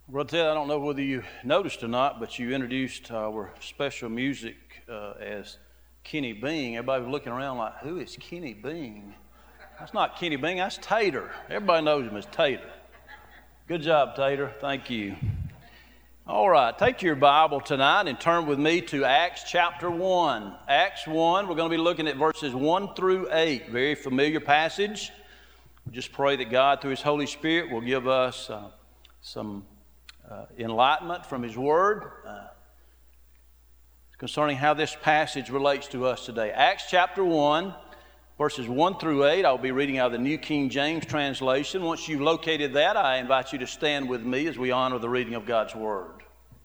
Well, Ted, I don't know whether you noticed or not, but you introduced our special music as Kenny Bean. Everybody was looking around like, who is Kenny Bean? That's not Kenny Bean, that's Tater. Everybody knows him as Tater. Good job, Tater. Thank you. All right, take your Bible tonight and turn with me to Acts chapter 1. Acts 1, we're going to be looking at verses 1 through 8. Very familiar passage. We just pray that God, through His Holy Spirit, will give us some enlightenment from His Word concerning how this passage relates to us today. Acts chapter 1, verses 1 through 8. I'll be reading out of the New King James translation. Once you've located that, I invite you to stand with me as we honor the reading of God's Word.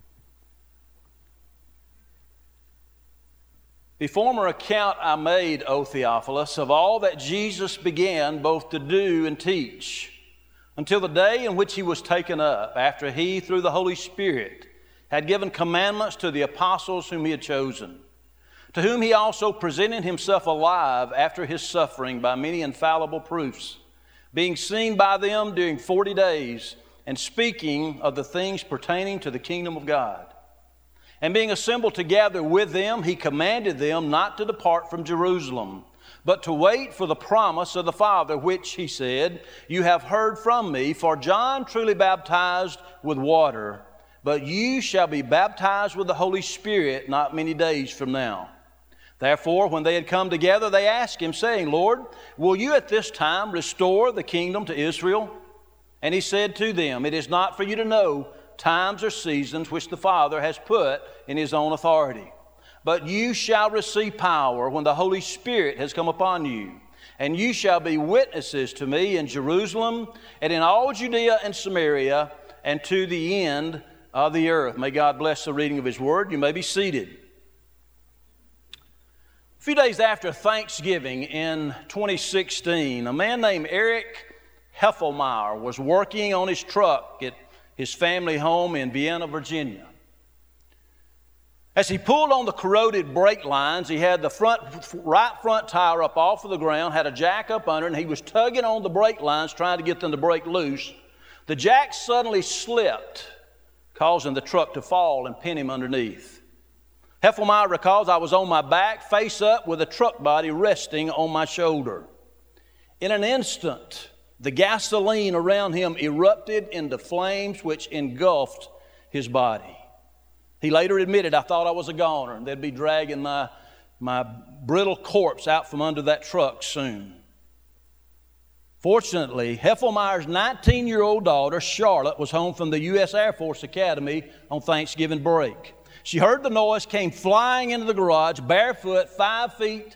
The former account I made, O Theophilus, of all that Jesus began both to do and teach, until the day in which He was taken up, after He, through the Holy Spirit, had given commandments to the apostles whom He had chosen, to whom He also presented Himself alive after His suffering by many infallible proofs, being seen by them during 40 days, and speaking of the things pertaining to the kingdom of God. And being assembled together with them, He commanded them not to depart from Jerusalem, but to wait for the promise of the Father, which He said, You have heard from me, for John truly baptized with water, but you shall be baptized with the Holy Spirit not many days from now. Therefore, when they had come together, they asked Him, saying, Lord, will you at this time restore the kingdom to Israel? And He said to them, It is not for you to know times or seasons which the Father has put in His own authority. But you shall receive power when the Holy Spirit has come upon you. And you shall be witnesses to me in Jerusalem and in all Judea and Samaria and to the end of the earth. May God bless the reading of His Word. You may be seated. A few days after Thanksgiving in 2016, a man named Eric Heffelmeyer was working on his truck at his family home in Vienna, Virginia. As he pulled on the corroded brake lines, he had the right front tire up off of the ground, had a jack up under it, and he was tugging on the brake lines trying to get them to break loose. The jack suddenly slipped, causing the truck to fall and pin him underneath. Heffelmeyer recalls, I was on my back, face up, with a truck body resting on my shoulder. In an instant, the gasoline around him erupted into flames which engulfed his body. He later admitted, I thought I was a goner, and they'd be dragging my brittle corpse out from under that truck soon. Fortunately, Heffelmeyer's 19-year-old daughter, Charlotte, was home from the U.S. Air Force Academy on Thanksgiving break. She heard the noise, came flying into the garage, barefoot, 5 feet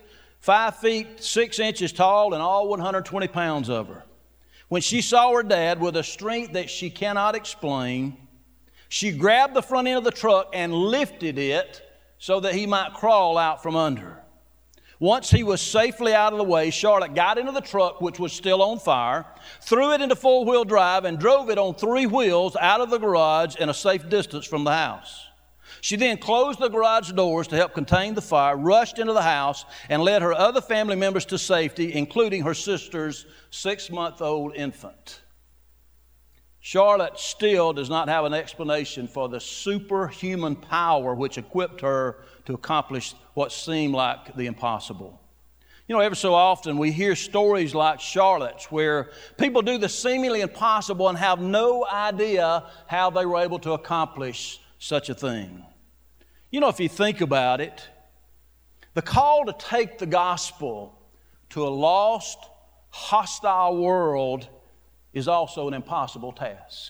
6 inches tall, and all 120 pounds of her. When she saw her dad with a strength that she cannot explain, she grabbed the front end of the truck and lifted it so that he might crawl out from under. Once he was safely out of the way, Charlotte got into the truck, which was still on fire, threw it into four-wheel drive, and drove it on 3 wheels out of the garage and a safe distance from the house. She then closed the garage doors to help contain the fire, rushed into the house, and led her other family members to safety, including her sister's 6-month-old infant. Charlotte still does not have an explanation for the superhuman power which equipped her to accomplish what seemed like the impossible. You know, every so often we hear stories like Charlotte's where people do the seemingly impossible and have no idea how they were able to accomplish such a thing. You know, if you think about it, the call to take the gospel to a lost, hostile world is also an impossible task.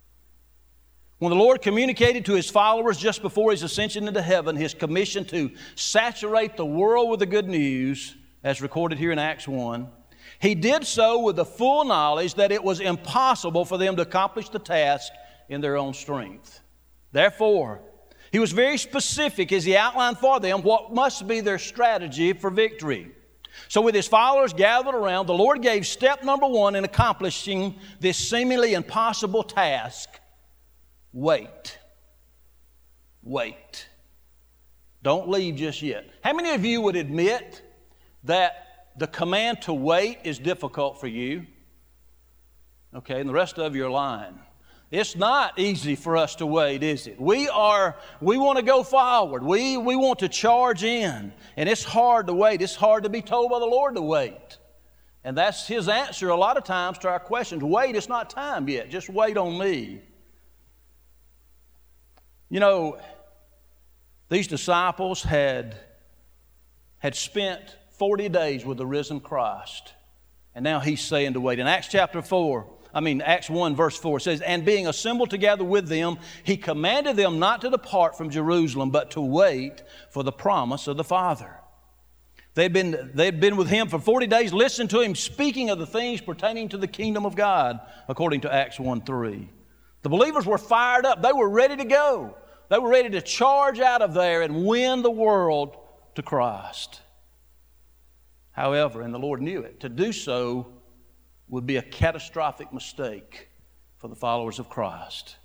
When the Lord communicated to His followers just before His ascension into heaven His commission to saturate the world with the good news, as recorded here in Acts 1, He did so with the full knowledge that it was impossible for them to accomplish the task in their own strength. Therefore, He was very specific as He outlined for them what must be their strategy for victory. So with His followers gathered around, the Lord gave step number 1 in accomplishing this seemingly impossible task. Wait. Wait. Don't leave just yet. How many of you would admit that the command to wait is difficult for you? Okay, and the rest of you are lying. It's not easy for us to wait, is it? We want to go forward. We want to charge in. And it's hard to wait. It's hard to be told by the Lord to wait. And that's His answer a lot of times to our questions. Wait, it's not time yet. Just wait on me. You know, these disciples had spent 40 days with the risen Christ. And now He's saying to wait. In Acts 1 verse 4 says, "And being assembled together with them, He commanded them not to depart from Jerusalem, but to wait for the promise of the Father." They'd been with Him for 40 days, listening to Him speaking of the things pertaining to the kingdom of God, according to Acts 1:3. The believers were fired up. They were ready to go. They were ready to charge out of there and win the world to Christ. However, and the Lord knew it, to do so would be a catastrophic mistake for the followers of Christ,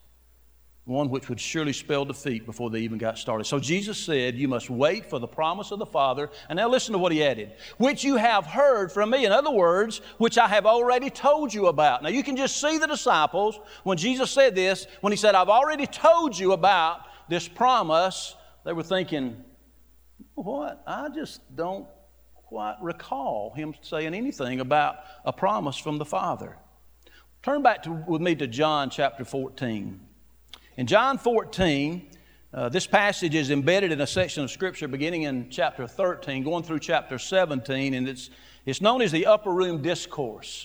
one which would surely spell defeat before they even got started. So Jesus said, "You must wait for the promise of the Father." And now listen to what He added, "which you have heard from me." In other words, which I have already told you about. Now you can just see the disciples when Jesus said this, when He said, "I've already told you about this promise," they were thinking, "What? I just don't quite recall Him saying anything about a promise from the Father." Turn back with me to John chapter 14. In John 14, this passage is embedded in a section of Scripture beginning in chapter 13, going through chapter 17, and it's known as the Upper Room Discourse.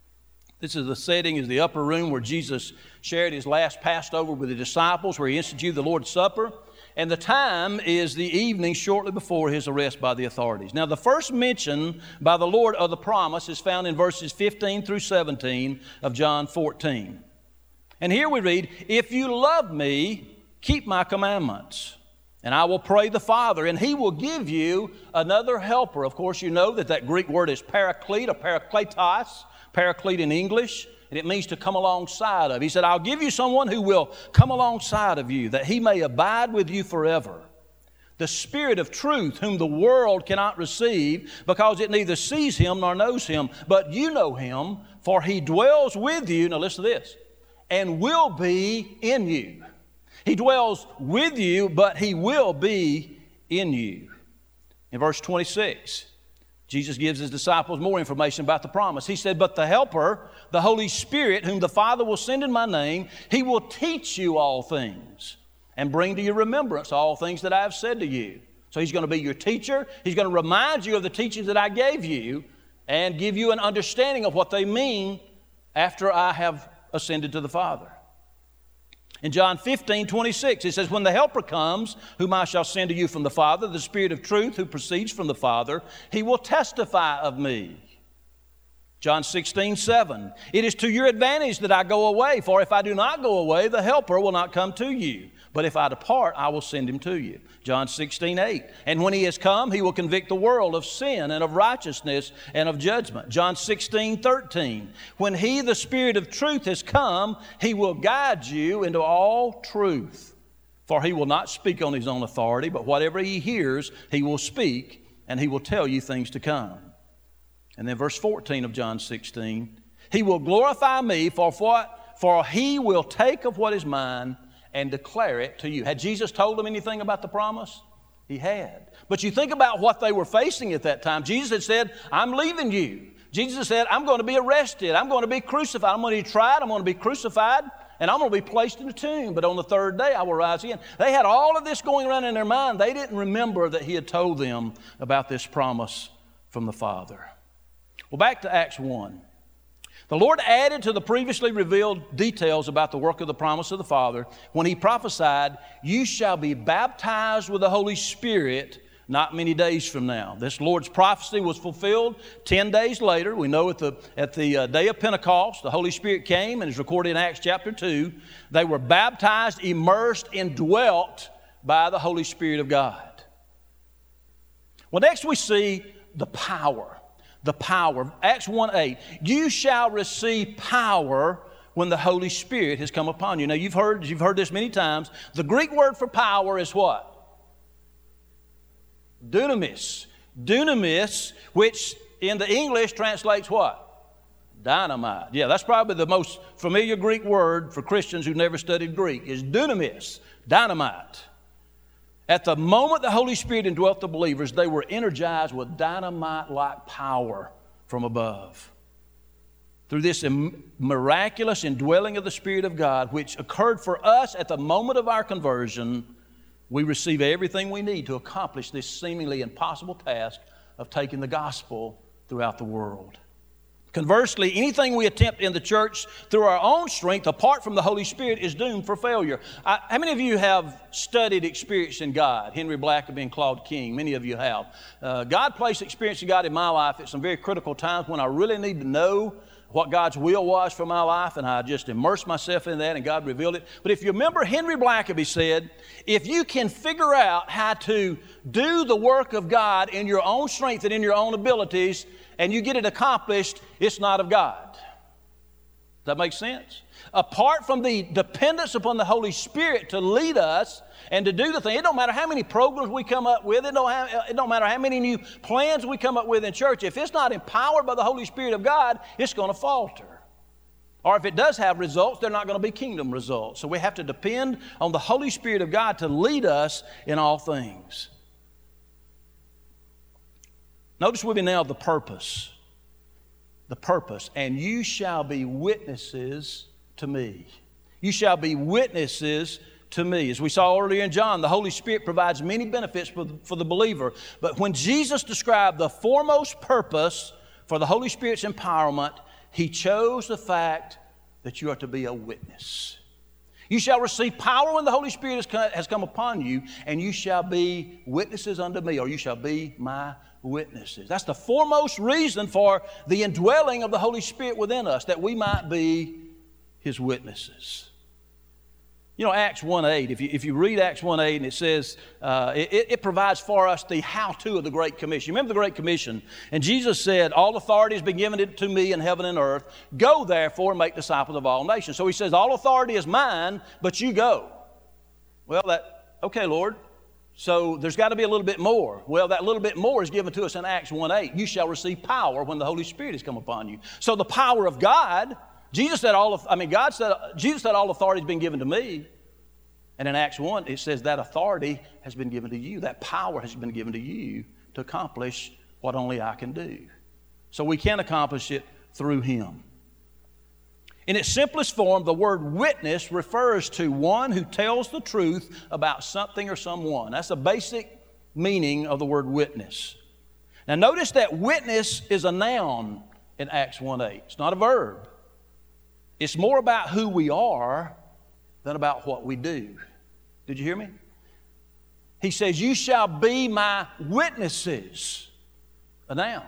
This is the setting, is the upper room where Jesus shared His last Passover with the disciples, where He instituted the Lord's Supper. And the time is the evening shortly before His arrest by the authorities. Now, the first mention by the Lord of the promise is found in verses 15 through 17 of John 14. And here we read, "If you love me, keep my commandments. And I will pray the Father, and He will give you another helper." Of course, you know that Greek word is paraclete or parakletos, paraclete in English. And it means to come alongside of. He said, "I'll give you someone who will come alongside of you, that He may abide with you forever. The Spirit of truth, whom the world cannot receive, because it neither sees Him nor knows Him. But you know Him, for He dwells with you," now listen to this, "and will be in you." He dwells with you, but He will be in you. In verse 26, Jesus gives His disciples more information about the promise. He said, "But the Helper, the Holy Spirit, whom the Father will send in my name, He will teach you all things and bring to your remembrance all things that I have said to you." So He's going to be your teacher. He's going to remind you of the teachings that I gave you and give you an understanding of what they mean after I have ascended to the Father. In John 15:26, it says, "When the Helper comes, whom I shall send to you from the Father, the Spirit of truth who proceeds from the Father, He will testify of me." John 16:7, "It is to your advantage that I go away, for if I do not go away, the Helper will not come to you. But if I depart, I will send Him to you." John 16:8, "And when He has come, He will convict the world of sin and of righteousness and of judgment." John 16:13, "When He, the Spirit of truth, has come, He will guide you into all truth. For He will not speak on His own authority, but whatever He hears, He will speak, and He will tell you things to come." And then verse 14 of John 16, "He will glorify me, for He will take of what is mine and declare it to you." Had Jesus told them anything about the promise? He had. But you think about what they were facing at that time. Jesus had said, "I'm leaving you." Jesus said, "I'm going to be arrested. I'm going to be crucified. I'm going to be tried. I'm going to be crucified. And I'm going to be placed in a tomb. But on the third day, I will rise again." They had all of this going around in their mind. They didn't remember that He had told them about this promise from the Father. Well, back to Acts 1. The Lord added to the previously revealed details about the work of the promise of the Father when He prophesied, "You shall be baptized with the Holy Spirit not many days from now." This Lord's prophecy was fulfilled 10 days later. We know at the day of Pentecost, the Holy Spirit came, and is recorded in Acts chapter 2. They were baptized, immersed, indwelt by the Holy Spirit of God. Well, next we see the power. The power. Acts 1:8, "You shall receive power when the Holy Spirit has come upon you." Now, you've heard this many times. The Greek word for power is what? Dunamis. Dunamis, which in the English translates what? Dynamite. Yeah, that's probably the most familiar Greek word for Christians who never studied Greek is dunamis, dynamite. At the moment the Holy Spirit indwelt the believers, they were energized with dynamite-like power from above. Through this miraculous indwelling of the Spirit of God, which occurred for us at the moment of our conversion, we receive everything we need to accomplish this seemingly impossible task of taking the gospel throughout the world. Conversely, anything we attempt in the church through our own strength, apart from the Holy Spirit, is doomed for failure. How many of you have studied experiencing God? Henry Blackaby and Claude King, many of you have. God placed experiencing God in my life at some very critical times when I really need to know what God's will was for my life, and I just immersed myself in that, and God revealed it. But if you remember, Henry Blackaby said, if you can figure out how to do the work of God in your own strength and in your own abilities, and you get it accomplished, it's not of God. Does that make sense? Apart from the dependence upon the Holy Spirit to lead us and to do the thing, it don't matter how many programs we come up with, it don't matter how many new plans we come up with in church, if it's not empowered by the Holy Spirit of God, it's going to falter. Or if it does have results, they're not going to be kingdom results. So we have to depend on the Holy Spirit of God to lead us in all things. Notice with me now the purpose. The purpose. And you shall be witnesses to me. You shall be witnesses to me. As we saw earlier in John, the Holy Spirit provides many benefits for the believer. But when Jesus described the foremost purpose for the Holy Spirit's empowerment, He chose the fact that you are to be a witness. You shall receive power when the Holy Spirit has come upon you, and you shall be witnesses unto me, or you shall be my witnesses. That's the foremost reason for the indwelling of the Holy Spirit within us, that we might be His witnesses. You know, Acts 1:8, if you read Acts 1:8, and it says, it provides for us the how-to of the Great Commission. You remember the Great Commission? And Jesus said, all authority has been given to me in heaven and earth. Go, therefore, and make disciples of all nations. So He says, all authority is mine, but you go. Well, okay, Lord. So there's got to be a little bit more. Well, that little bit more is given to us in Acts 1:8. You shall receive power when the Holy Spirit has come upon you. So the power of God, Jesus said all authority has been given to me. And in Acts 1, it says that authority has been given to you. That power has been given to you to accomplish what only I can do. So we can accomplish it through Him. In its simplest form, the word witness refers to one who tells the truth about something or someone. That's the basic meaning of the word witness. Now notice that witness is a noun in Acts 1:8. It's not a verb. It's more about who we are than about what we do. Did you hear me? He says, you shall be my witnesses. A noun.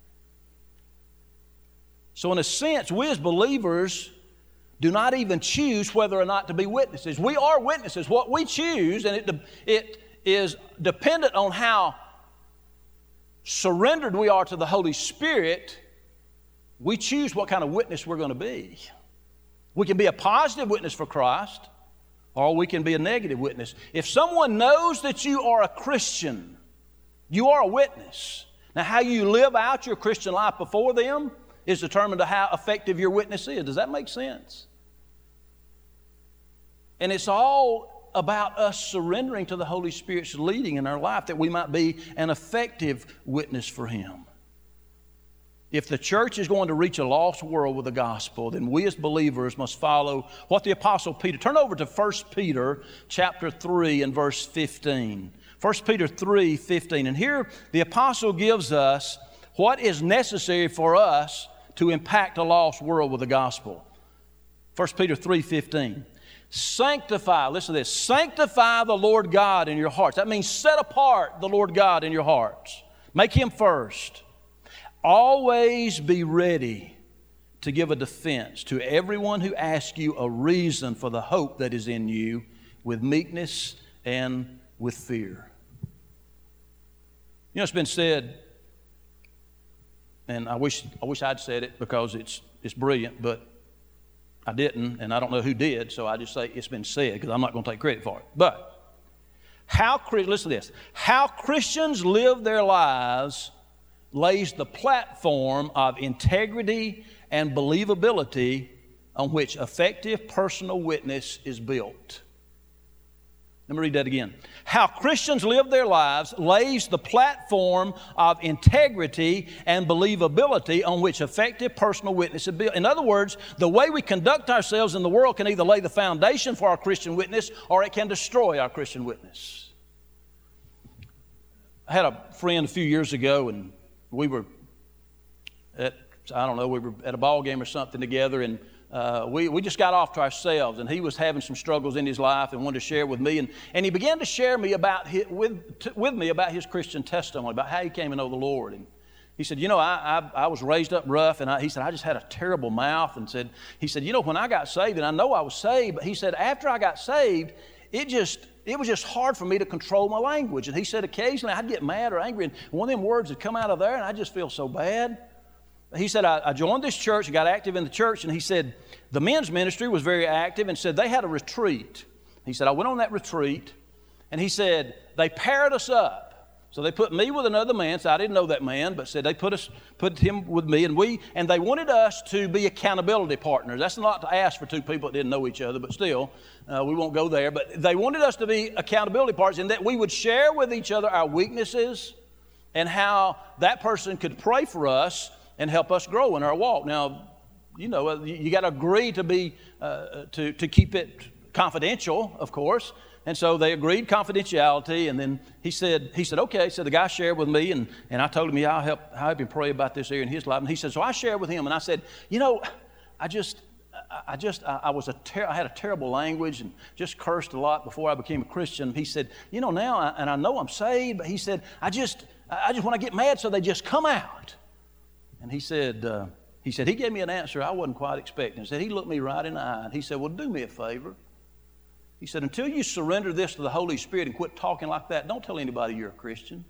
So in a sense, we as believers do not even choose whether or not to be witnesses. We are witnesses. What we choose, and it is dependent on how surrendered we are to the Holy Spirit, we choose what kind of witness we're going to be. We can be a positive witness for Christ, or we can be a negative witness. If someone knows that you are a Christian, you are a witness. Now, how you live out your Christian life before them is determined to how effective your witness is. Does that make sense? And it's all about us surrendering to the Holy Spirit's leading in our life that we might be an effective witness for Him. If the church is going to reach a lost world with the gospel, then we as believers must follow what the Apostle Peter. Turn over to 1 Peter chapter 3 and verse 15. 1 Peter 3:15. And here the Apostle gives us what is necessary for us to impact a lost world with the gospel. 1 Peter 3:15. Sanctify, listen to this, sanctify the Lord God in your hearts. That means set apart the Lord God in your hearts. Make Him first. Always be ready to give a defense to everyone who asks you a reason for the hope that is in you with meekness and with fear. You know, it's been said, and I wish I'd said it because it's brilliant, but I didn't, and I don't know who did, so I just say it's been said because I'm not going to take credit for it. But listen to this. How Christians live their lives lays the platform of integrity and believability on which effective personal witness is built. Let me read that again. How Christians live their lives lays the platform of integrity and believability on which effective personal witness is built. In other words, the way we conduct ourselves in the world can either lay the foundation for our Christian witness or it can destroy our Christian witness. I had a friend a few years ago, and we were at a ball game or something together, and we just got off to ourselves, and he was having some struggles in his life and wanted to share with me. And he began to share with me about his Christian testimony, about how he came to know the Lord. And he said, I was raised up rough, and he said, I just had a terrible mouth. And he said, when I got saved, and I know I was saved, but he said, after I got saved, it was just hard for me to control my language. And he said, occasionally I'd get mad or angry, and one of them words would come out of there, and I just feel so bad. He said, I joined this church and got active in the church, and he said, the men's ministry was very active, and said they had a retreat. He said, I went on that retreat, and he said, they paired us up. So they put me with another man, so I didn't know that man, but said they put him with me, and they wanted us to be accountability partners. That's not to ask for two people that didn't know each other, but still, we won't go there. But they wanted us to be accountability partners, and that we would share with each other our weaknesses and how that person could pray for us and help us grow in our walk. Now, you got to agree to be to keep it confidential, of course. And so they agreed confidentiality. And then he said, okay. So the guy shared with me, and I told him, I'll help him pray about this area in his life. And he said, so I shared with him, and I said, I had a terrible language and just cursed a lot before I became a Christian. He said, now, and I know I'm saved, but he said, I just when I get mad, so they just come out. And he said, he gave me an answer I wasn't quite expecting. He said, he looked me right in the eye, and he said, well, do me a favor. He said, until you surrender this to the Holy Spirit and quit talking like that, don't tell anybody you're a Christian.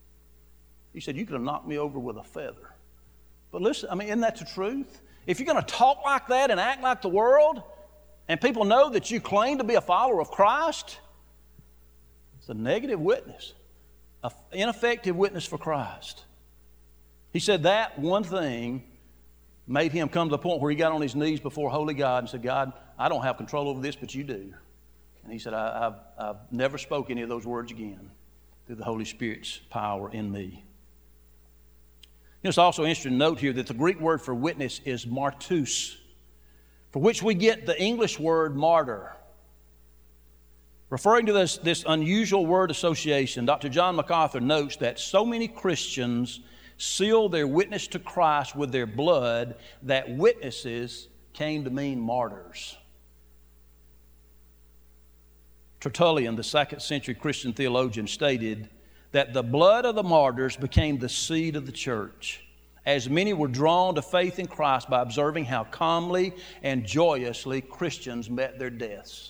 He said, you could have knocked me over with a feather. But listen, isn't that the truth? If you're going to talk like that and act like the world, and people know that you claim to be a follower of Christ, it's a negative witness, an ineffective witness for Christ. He said that one thing made him come to the point where he got on his knees before holy God and said, God, I don't have control over this, but you do. And he said, I've never spoke any of those words again through the Holy Spirit's power in me. It's also interesting to note here that the Greek word for witness is martus, for which we get the English word martyr. Referring to this unusual word association, Dr. John MacArthur notes that so many Christians seal their witness to Christ with their blood that witnesses came to mean martyrs. Tertullian, the 2nd century Christian theologian, stated that the blood of the martyrs became the seed of the church, as many were drawn to faith in Christ by observing how calmly and joyously Christians met their deaths.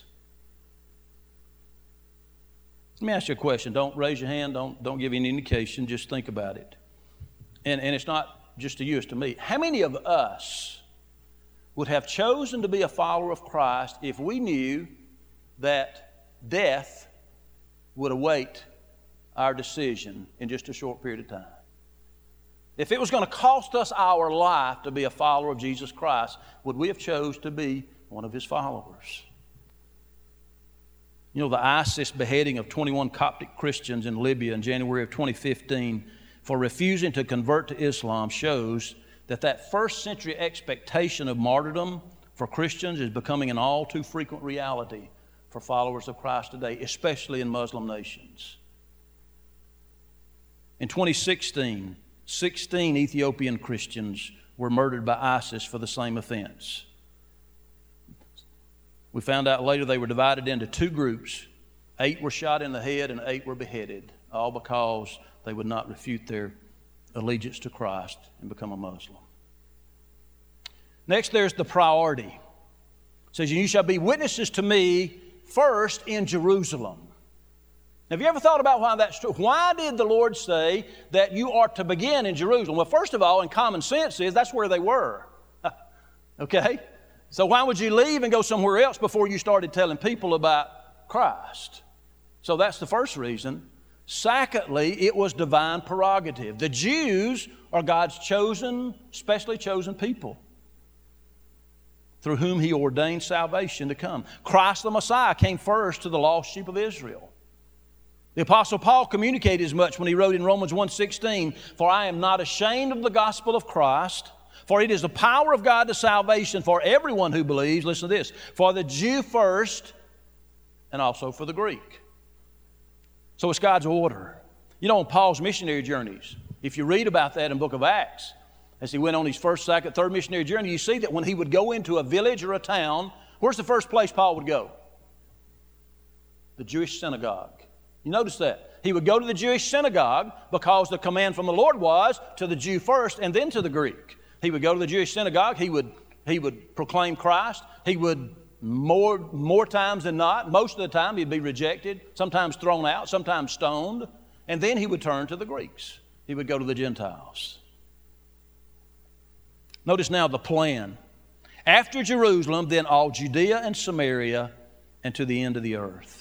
Let me ask you a question. Don't raise your hand. Don't give any indication. Just think about it. And it's not just to you, it's to me. How many of us would have chosen to be a follower of Christ if we knew that death would await our decision in just a short period of time? If it was going to cost us our life to be a follower of Jesus Christ, would we have chose to be one of His followers? The ISIS beheading of 21 Coptic Christians in Libya in January of 2015 for refusing to convert to Islam shows that first century expectation of martyrdom for Christians is becoming an all too frequent reality for followers of Christ today, especially in Muslim nations. In 2016, 16 Ethiopian Christians were murdered by ISIS for the same offense. We found out later they were divided into two groups. 8 were shot in the head and 8 were beheaded, all because they would not refute their allegiance to Christ and become a Muslim. Next, there's the priority. It says, you shall be witnesses to me first in Jerusalem. Have you ever thought about why that's true? Why did the Lord say that you are to begin in Jerusalem? Well, first of all, in common sense is that's where they were. Okay? So why would you leave and go somewhere else before you started telling people about Christ? So that's the first reason. Secondly, it was divine prerogative. The Jews are God's chosen, specially chosen people. through whom he ordained salvation to come. Christ the Messiah came first to the lost sheep of Israel. The Apostle Paul communicated as much when he wrote in Romans 1:16, "For I am not ashamed of the gospel of Christ, for it is the power of God to salvation for everyone who believes," listen to this, "for the Jew first and also for the Greek." So it's God's order. You know, on Paul's missionary journeys, if you read about that in the book of Acts, as he went on his first, second, third missionary journey, you see that when he would go into a village or a town, where's the first place Paul would go? The Jewish synagogue. You notice that. He would go to the Jewish synagogue because the command from the Lord was to the Jew first and then to the Greek. He would go to the Jewish synagogue. He would proclaim Christ. He would, more times than not, most of the time, he'd be rejected, sometimes thrown out, sometimes stoned. And then he would turn to the Greeks. He would go to the Gentiles. Notice now the plan. After Jerusalem, then all Judea and Samaria and to the end of the earth.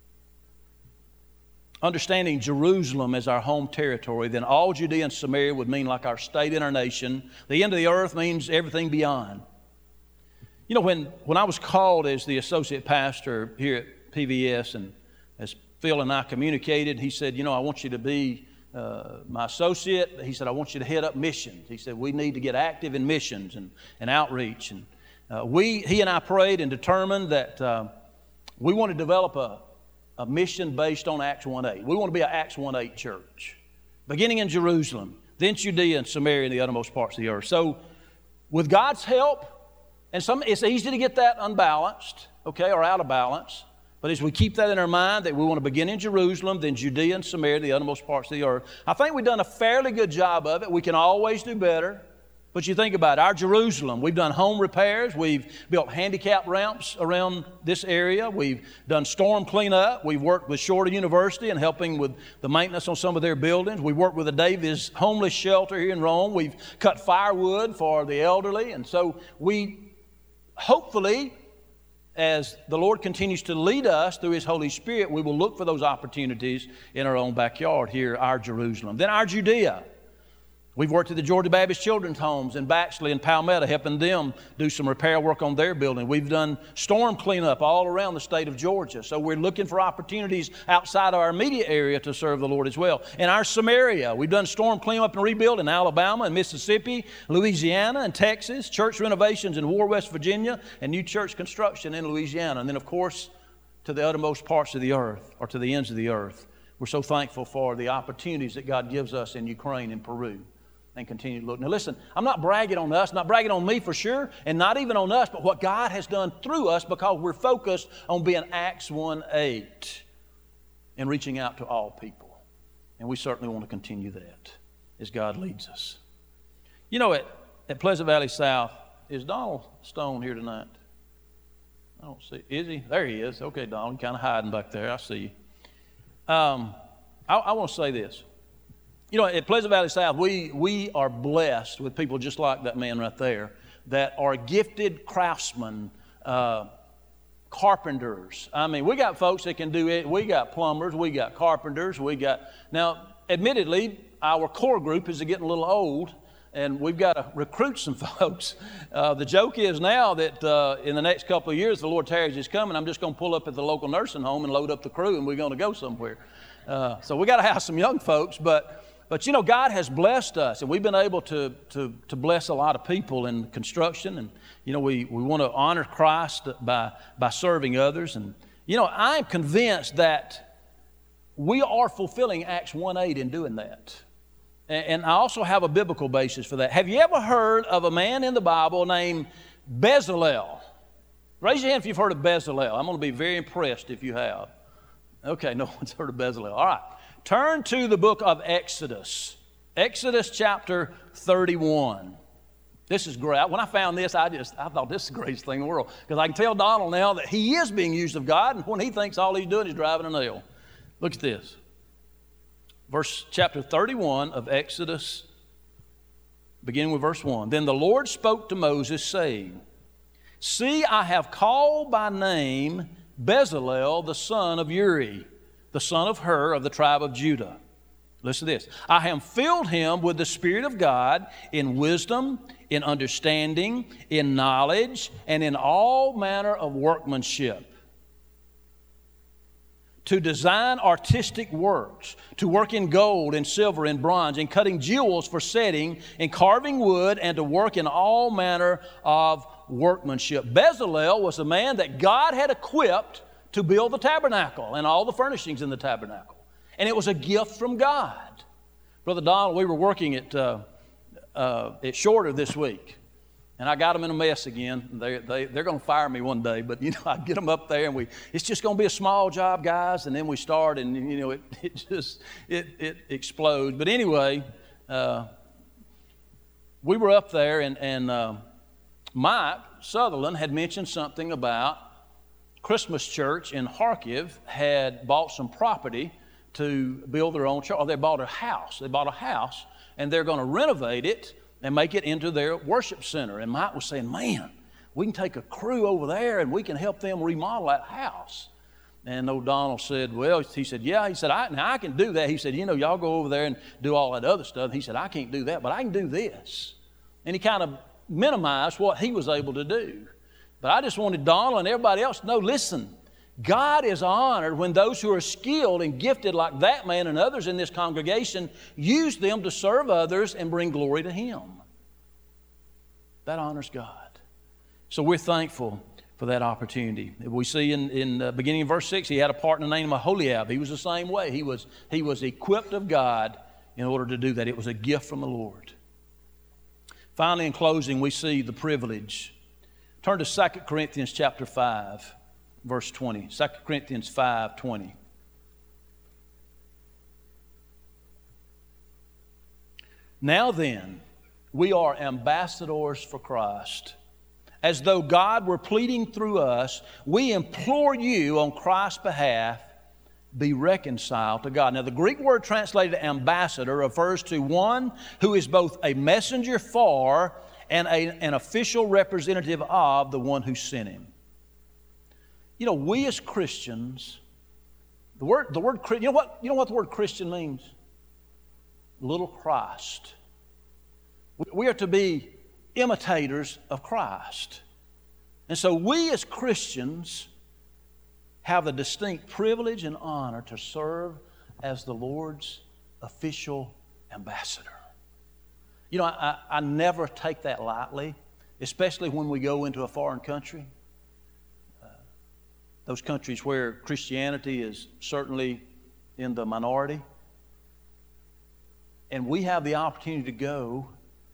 Understanding Jerusalem as our home territory, then all Judea and Samaria would mean like our state and our nation. The end of the earth means everything beyond. You know, when I was called as the associate pastor here at PVS, and as Phil and I communicated, he said, "You know, I want you to be my associate." He said, "I want you to head up missions." He said, "We need to get active in missions and outreach." And he and I prayed and determined that we want to develop a mission based on Acts 1:8. We want to be an Acts 1:8 church, beginning in Jerusalem, then Judea and Samaria and the uttermost parts of the earth. So with God's help, and it's easy to get that unbalanced, okay, or out of balance. But as we keep that in our mind, that we want to begin in Jerusalem, then Judea and Samaria, the uttermost parts of the earth, I think we've done a fairly good job of it. We can always do better. But you think about it, our Jerusalem, we've done home repairs, we've built handicap ramps around this area, we've done storm cleanup, we've worked with Shorter University and helping with the maintenance on some of their buildings, we've worked with the Davis homeless shelter here in Rome, we've cut firewood for the elderly, and so we hopefully, as the Lord continues to lead us through His Holy Spirit, we will look for those opportunities in our own backyard here, our Jerusalem. Then our Judea. We've worked at the Georgia Baptist Children's Homes in Baxley and Palmetto, helping them do some repair work on their building. We've done storm cleanup all around the state of Georgia. So we're looking for opportunities outside of our immediate area to serve the Lord as well. In our Samaria, we've done storm cleanup and rebuild in Alabama and Mississippi, Louisiana and Texas, church renovations in War, West Virginia, and new church construction in Louisiana. And then, of course, to the uttermost parts of the earth, or to the ends of the earth. We're so thankful for the opportunities that God gives us in Ukraine and Peru. And continue to look. Now listen, I'm not bragging on us, not bragging on me for sure, and not even on us, but what God has done through us, because we're focused on being Acts 1:8 and reaching out to all people. And we certainly want to continue that as God leads us. You know, at Pleasant Valley South, is Donald Stone here tonight? I don't see. Is he? There he is. Okay, Donald, kind of hiding back there. I see you. I want to say this. You know, at Pleasant Valley South, we are blessed with people just like that man right there that are gifted craftsmen, carpenters. I mean, we got folks that can do it. We got plumbers, we got carpenters, now, admittedly, our core group is getting a little old, and we've got to recruit some folks. The joke is now that in the next couple of years, the Lord tarries is coming, I'm just going to pull up at the local nursing home and load up the crew, and we're going to go somewhere. So we got to have some young folks, but you know, God has blessed us, and we've been able to bless a lot of people in construction. And, you know, we want to honor Christ by serving others. And, you know, I'm convinced that we are fulfilling Acts 1:8 in doing that. And I also have a biblical basis for that. Have you ever heard of a man in the Bible named Bezalel? Raise your hand if you've heard of Bezalel. I'm going to be very impressed if you have. Okay, no one's heard of Bezalel. All right. Turn to the book of Exodus. Exodus chapter 31. This is great. When I found this, I thought this is the greatest thing in the world. Because I can tell Donald now that he is being used of God, and when he thinks all he's doing is driving a nail. Look at this. Chapter 31 of Exodus, beginning with verse 1. Then the Lord spoke to Moses, saying, See, I have called by name Bezalel, the son of Uri, the son of Hur of the tribe of Judah. Listen to this. I have filled him with the Spirit of God in wisdom, in understanding, in knowledge, and in all manner of workmanship, to design artistic works, to work in gold and silver and bronze, in cutting jewels for setting, in carving wood, and to work in all manner of workmanship. Bezalel was a man that God had equipped to build the tabernacle and all the furnishings in the tabernacle. And it was a gift from God. Brother Donald, we were working at Shorter this week. And I got them in a mess again. They're going to fire me one day, but I get them up there, and it's just going to be a small job, guys. And then we start, and it explodes. But anyway, we were up there, and Mike Sutherland had mentioned something about Christmas Church in Kharkiv had bought some property to build their own church. Or they bought a house. They bought a house, and they're going to renovate it and make it into their worship center. And Mike was saying, man, we can take a crew over there and we can help them remodel that house. And O'Donnell said, well, he said, yeah. He said, I can do that. He said, y'all go over there and do all that other stuff. He said, I can't do that, but I can do this. And he kind of minimized what he was able to do. But I just wanted Donald and everybody else to know, listen, God is honored when those who are skilled and gifted like that man and others in this congregation use them to serve others and bring glory to Him. That honors God. So we're thankful for that opportunity. We see in beginning of verse 6, he had a partner named Aholiab. He was the same way. He was equipped of God in order to do that. It was a gift from the Lord. Finally, in closing, we see the privilege. Turn to 2 Corinthians chapter 5. Verse 20, 2 Corinthians 5:20. Now then, we are ambassadors for Christ. As though God were pleading through us, we implore you on Christ's behalf, be reconciled to God. Now, the Greek word translated ambassador refers to one who is both a messenger for and an official representative of the one who sent him. We as Christians, the word you know what the word Christian means? Little Christ. We are to be imitators of Christ. And so we as Christians have the distinct privilege and honor to serve as the Lord's official ambassador. I never take that lightly, especially when we go into a foreign country. Those countries where Christianity is certainly in the minority. And we have the opportunity to go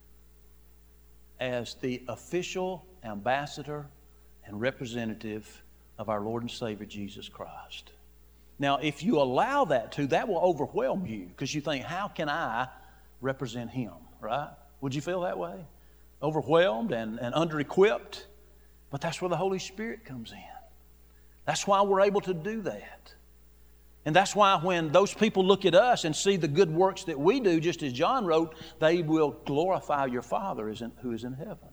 as the official ambassador and representative of our Lord and Savior Jesus Christ. Now, if you allow that will overwhelm you, because you think, how can I represent Him, right? Would you feel that way? Overwhelmed and under-equipped? But that's where the Holy Spirit comes in. That's why we're able to do that. And that's why when those people look at us and see the good works that we do, just as John wrote, they will glorify your Father who is in heaven.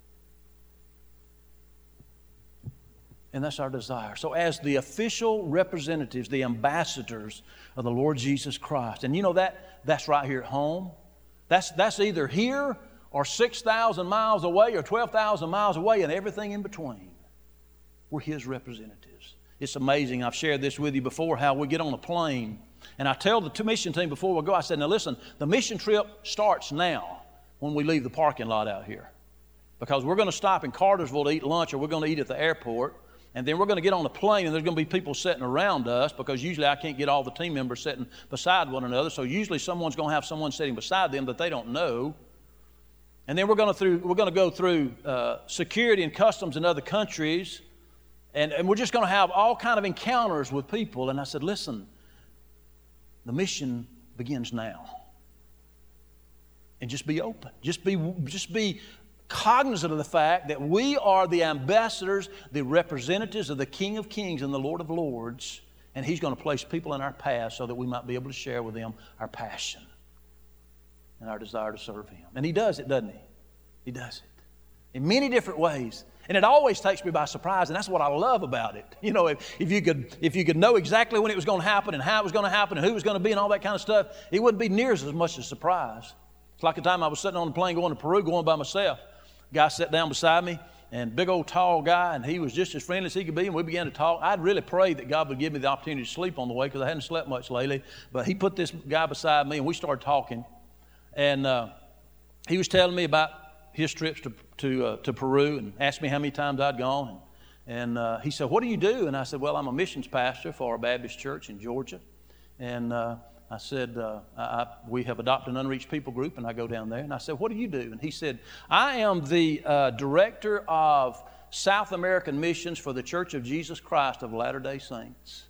And that's our desire. So as the official representatives, the ambassadors of the Lord Jesus Christ, and that's right here at home. That's either here or 6,000 miles away or 12,000 miles away and everything in between. We're His representatives. It's amazing. I've shared this with you before, how we get on a plane. And I tell the mission team before we go, I said, now listen, the mission trip starts now when we leave the parking lot out here. Because we're going to stop in Cartersville to eat lunch, or we're going to eat at the airport. And then we're going to get on the plane, and there's going to be people sitting around us, because usually I can't get all the team members sitting beside one another. So usually someone's going to have someone sitting beside them that they don't know. And then we're going to go through security and customs in other countries. And we're just going to have all kind of encounters with people. And I said, listen, the mission begins now. And just be open. Just be cognizant of the fact that we are the ambassadors, the representatives of the King of Kings and the Lord of Lords. And He's going to place people in our path so that we might be able to share with them our passion and our desire to serve Him. And He does it, doesn't He? He does it. in many different ways. And it always takes me by surprise, and that's what I love about it. You know, if you could know exactly when it was going to happen and how it was going to happen and who was going to be and all that kind of stuff, it wouldn't be near as much a surprise. It's like the time I was sitting on the plane going to Peru, going by myself. A guy sat down beside me, and big old tall guy, and he was just as friendly as he could be, and we began to talk. I'd really prayed that God would give me the opportunity to sleep on the way because I hadn't slept much lately. But he put this guy beside me, and we started talking. And he was telling me about his trips to Peru and asked me how many times I'd gone. And he said, "What do you do?" And I said, "Well, I'm a missions pastor for a Baptist church in Georgia." And I said, we have adopted an unreached people group, and I go down there. And I said, "What do you do?" And he said, "I am the director of South American missions for the Church of Jesus Christ of Latter-day Saints."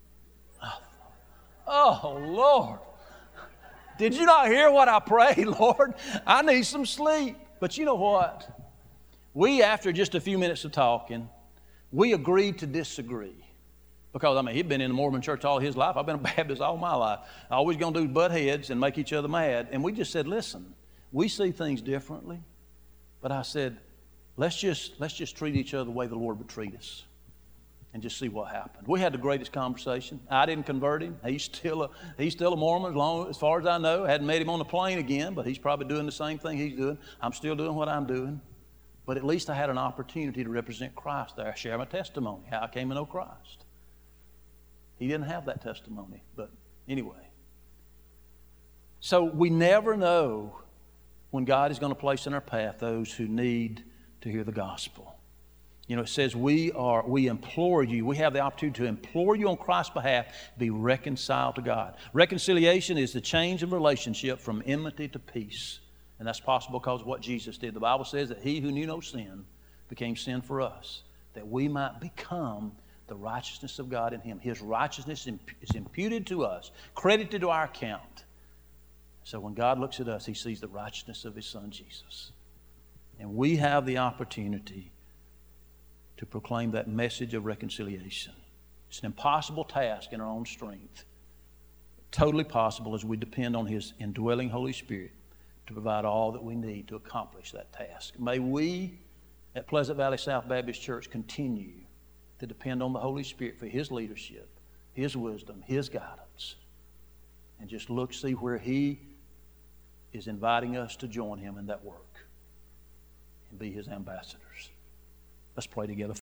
Oh, Lord. Did you not hear what I prayed, Lord? I need some sleep. But you know what? We, after just a few minutes of talking, we agreed to disagree. Because, he'd been in the Mormon church all his life. I've been a Baptist all my life. Always going to do butt heads and make each other mad. And we just said, listen, we see things differently. But I said, let's just treat each other the way the Lord would treat us. And just see what happened. We had the greatest conversation. I didn't convert him. He's still a Mormon as far as I know. I hadn't met him on the plane again, but he's probably doing the same thing he's doing. I'm still doing what I'm doing. But at least I had an opportunity to represent Christ there. I share my testimony, how I came to know Christ. He didn't have that testimony, but anyway. So we never know when God is going to place in our path those who need to hear the gospel. You know, it says we implore you, we have the opportunity to implore you on Christ's behalf, be reconciled to God. Reconciliation is the change of relationship from enmity to peace. And that's possible because of what Jesus did. The Bible says that he who knew no sin became sin for us, that we might become the righteousness of God in him. His righteousness is imputed to us, credited to our account. So when God looks at us, he sees the righteousness of his Son, Jesus. And we have the opportunity to proclaim that message of reconciliation. It's an impossible task in our own strength. Totally possible as we depend on his indwelling Holy Spirit to provide all that we need to accomplish that task. May we at Pleasant Valley South Baptist Church continue to depend on the Holy Spirit for his leadership, his wisdom, his guidance, and just see where he is inviting us to join him in that work and be his ambassadors. Let's pray together.